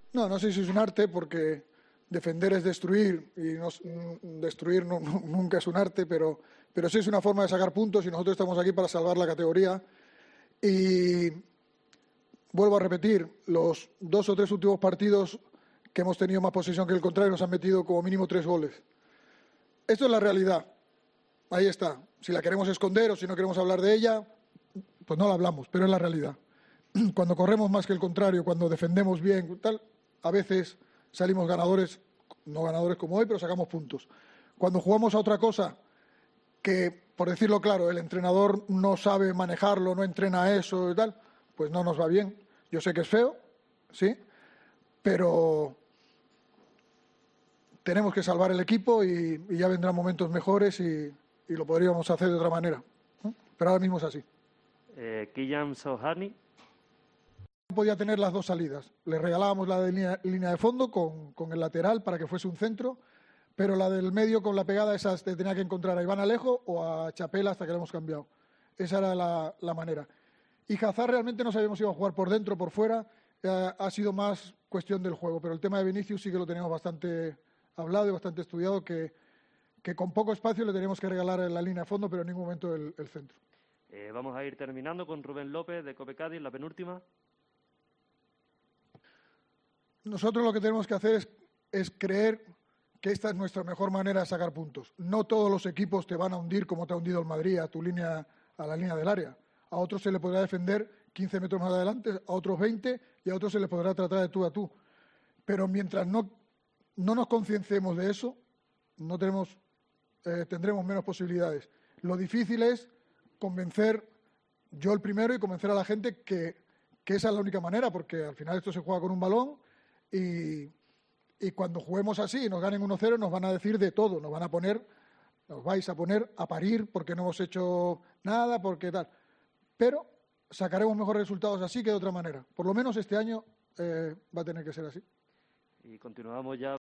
No, no sé si es un arte porque defender es destruir y destruir nunca es un arte, pero sí es una forma de sacar puntos y nosotros estamos aquí para salvar la categoría. Y vuelvo a repetir, los 2 o 3 últimos partidos que hemos tenido más posesión que el contrario nos han metido como mínimo 3 goles. Esto es la realidad. Ahí está. Si la queremos esconder o si no queremos hablar de ella, pues no la hablamos, pero es la realidad. Cuando corremos más que el contrario, cuando defendemos bien, tal, a veces salimos ganadores, no ganadores como hoy, pero sacamos puntos. Cuando jugamos a otra cosa que, por decirlo claro, el entrenador no sabe manejarlo, no entrena eso y tal, pues no nos va bien. Yo sé que es feo, sí, pero tenemos que salvar el equipo y ya vendrán momentos mejores y lo podríamos hacer de otra manera, ¿no? Pero ahora mismo es así. Kylian Sohani. Podía tener las dos salidas. Le regalábamos la de línea de fondo con el lateral para que fuese un centro, pero la del medio con la pegada esas te tenía que encontrar a Iván Alejo o a Chapela hasta que la hemos cambiado. Esa era la manera. Y Hazard realmente no sabíamos si iba a jugar por dentro o por fuera. Ha sido más cuestión del juego, pero el tema de Vinicius sí que lo teníamos bastante hablado y bastante estudiado, que con poco espacio le teníamos que regalar en la línea de fondo, pero en ningún momento el centro. Vamos a ir terminando con Rubén López de Cope Cádiz, la penúltima. Nosotros lo que tenemos que hacer es creer que esta es nuestra mejor manera de sacar puntos. No todos los equipos te van a hundir como te ha hundido el Madrid a la línea del área. A otros se le podrá defender 15 metros más adelante, a otros 20 y a otros se les podrá tratar de tú a tú. Pero mientras no nos concienciemos de eso, tendremos menos posibilidades. Lo difícil es convencer, yo el primero, y convencer a la gente que esa es la única manera, porque al final esto se juega con un balón y cuando juguemos así y nos ganen 1-0 nos van a decir de todo, nos vais a poner a parir porque no hemos hecho nada, porque tal. Pero sacaremos mejores resultados así que de otra manera. Por lo menos este año va a tener que ser así. Y continuamos ya.